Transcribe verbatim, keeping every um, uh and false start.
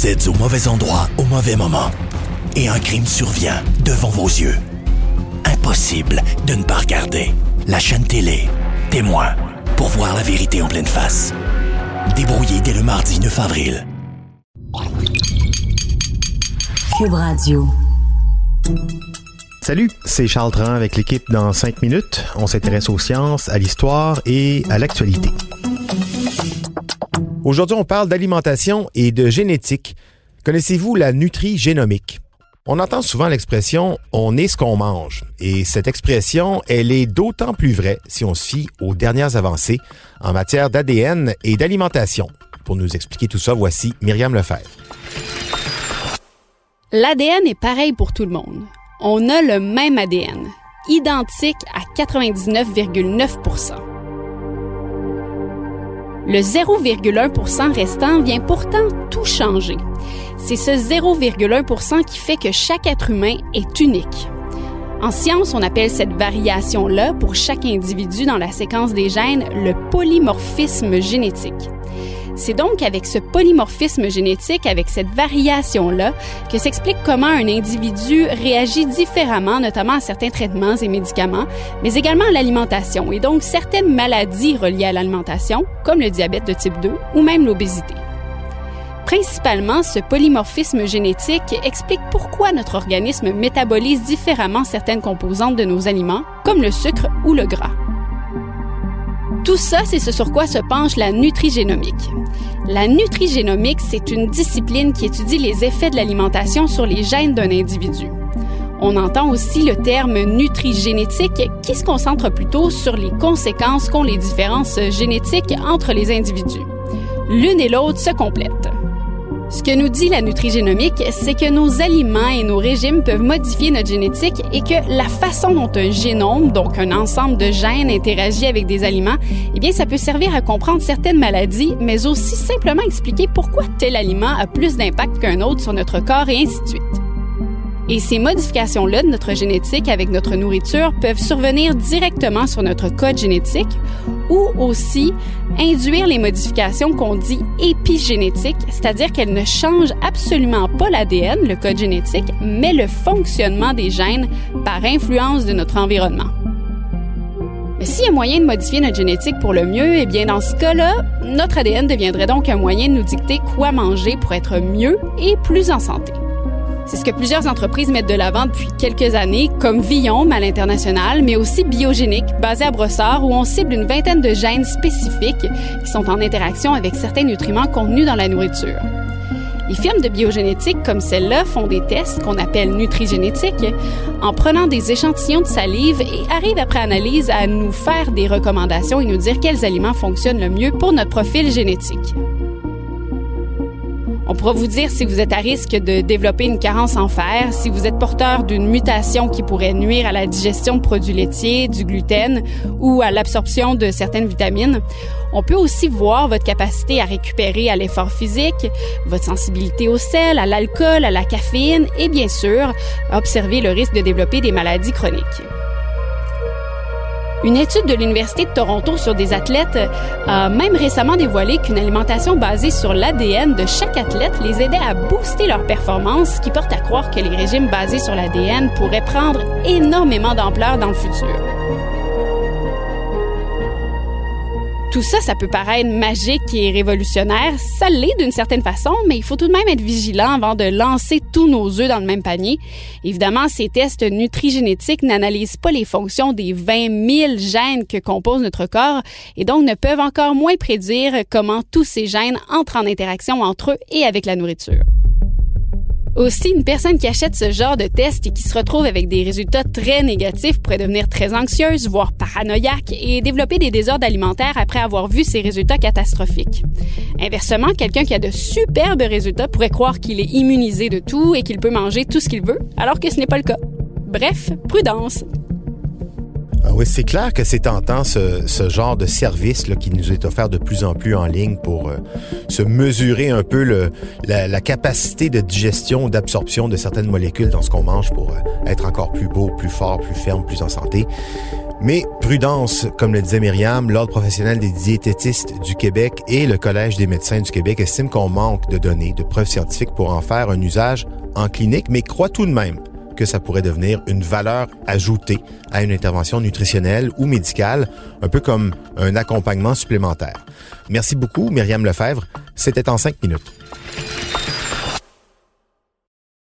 Vous êtes au mauvais endroit au mauvais moment. Et un crime survient devant vos yeux. Impossible de ne pas regarder. La chaîne télé, Témoin, pour voir la vérité en pleine face. Débrouillé dès le mardi neuf avril. Cube Radio. Salut, c'est Charles Dran avec l'équipe dans cinq minutes. On s'intéresse aux sciences, à l'histoire et à l'actualité. Aujourd'hui, on parle d'alimentation et de génétique. Connaissez-vous la nutri-génomique? On entend souvent l'expression « on est ce qu'on mange ». Et cette expression, elle est d'autant plus vraie si on se fie aux dernières avancées en matière d'A D N et d'alimentation. Pour nous expliquer tout ça, voici Myriam Lefebvre. L'A D N est pareil pour tout le monde. On a le même A D N, identique à quatre-vingt-dix-neuf virgule neuf pour cent. Le zéro virgule un pour cent restant vient pourtant tout changer. C'est ce zéro virgule un pour cent qui fait que chaque être humain est unique. En science, on appelle cette variation-là, pour chaque individu dans la séquence des gènes, le polymorphisme génétique. C'est donc avec ce polymorphisme génétique, avec cette variation-là, que s'explique comment un individu réagit différemment, notamment à certains traitements et médicaments, mais également à l'alimentation, et donc certaines maladies reliées à l'alimentation, comme le diabète de type deux ou même l'obésité. Principalement, ce polymorphisme génétique explique pourquoi notre organisme métabolise différemment certaines composantes de nos aliments, comme le sucre ou le gras. Tout ça, c'est ce sur quoi se penche la nutri-génomique. La nutri-génomique, c'est une discipline qui étudie les effets de l'alimentation sur les gènes d'un individu. On entend aussi le terme nutri-génétique qui se concentre plutôt sur les conséquences qu'ont les différences génétiques entre les individus. L'une et l'autre se complètent. Ce que nous dit la nutri-génomique, c'est que nos aliments et nos régimes peuvent modifier notre génétique et que la façon dont un génome, donc un ensemble de gènes, interagit avec des aliments, eh bien, ça peut servir à comprendre certaines maladies, mais aussi simplement expliquer pourquoi tel aliment a plus d'impact qu'un autre sur notre corps et ainsi de suite. Et ces modifications-là de notre génétique avec notre nourriture peuvent survenir directement sur notre code génétique ou aussi induire les modifications qu'on dit épigénétiques, c'est-à-dire qu'elles ne changent absolument pas l'A D N, le code génétique, mais le fonctionnement des gènes par influence de notre environnement. Mais s'il y a moyen de modifier notre génétique pour le mieux, eh bien dans ce cas-là, notre A D N deviendrait donc un moyen de nous dicter quoi manger pour être mieux et plus en santé. C'est ce que plusieurs entreprises mettent de l'avant depuis quelques années, comme Viome à l'international, mais aussi Biogénique, basé à Brossard, où on cible une vingtaine de gènes spécifiques qui sont en interaction avec certains nutriments contenus dans la nourriture. Les firmes de biogénétique comme celle-là font des tests qu'on appelle nutri-génétiques en prenant des échantillons de salive et arrivent après analyse à nous faire des recommandations et nous dire quels aliments fonctionnent le mieux pour notre profil génétique. On pourra vous dire si vous êtes à risque de développer une carence en fer, si vous êtes porteur d'une mutation qui pourrait nuire à la digestion de produits laitiers, du gluten ou à l'absorption de certaines vitamines. On peut aussi voir votre capacité à récupérer à l'effort physique, votre sensibilité au sel, à l'alcool, à la caféine et bien sûr, observer le risque de développer des maladies chroniques. Une étude de l'Université de Toronto sur des athlètes a même récemment dévoilé qu'une alimentation basée sur l'A D N de chaque athlète les aidait à booster leur performance, ce qui porte à croire que les régimes basés sur l'A D N pourraient prendre énormément d'ampleur dans le futur. Tout ça, ça peut paraître magique et révolutionnaire. Ça l'est d'une certaine façon, mais il faut tout de même être vigilant avant de lancer tous nos œufs dans le même panier. Évidemment, ces tests nutri-génétiques n'analysent pas les fonctions des vingt mille gènes que compose notre corps et donc ne peuvent encore moins prédire comment tous ces gènes entrent en interaction entre eux et avec la nourriture. Aussi, une personne qui achète ce genre de test et qui se retrouve avec des résultats très négatifs pourrait devenir très anxieuse, voire paranoïaque et développer des désordres alimentaires après avoir vu ces résultats catastrophiques. Inversement, quelqu'un qui a de superbes résultats pourrait croire qu'il est immunisé de tout et qu'il peut manger tout ce qu'il veut, alors que ce n'est pas le cas. Bref, prudence! Ah oui, c'est clair que c'est tentant ce, ce genre de service là, qui nous est offert de plus en plus en ligne pour euh, se mesurer un peu le, la, la capacité de digestion, d'absorption de certaines molécules dans ce qu'on mange pour euh, être encore plus beau, plus fort, plus ferme, plus en santé. Mais prudence, comme le disait Myriam, l'Ordre professionnel des diététistes du Québec et le Collège des médecins du Québec estiment qu'on manque de données, de preuves scientifiques pour en faire un usage en clinique, mais croient tout de même que ça pourrait devenir une valeur ajoutée à une intervention nutritionnelle ou médicale, un peu comme un accompagnement supplémentaire. Merci beaucoup, Myriam Lefebvre. C'était en cinq minutes.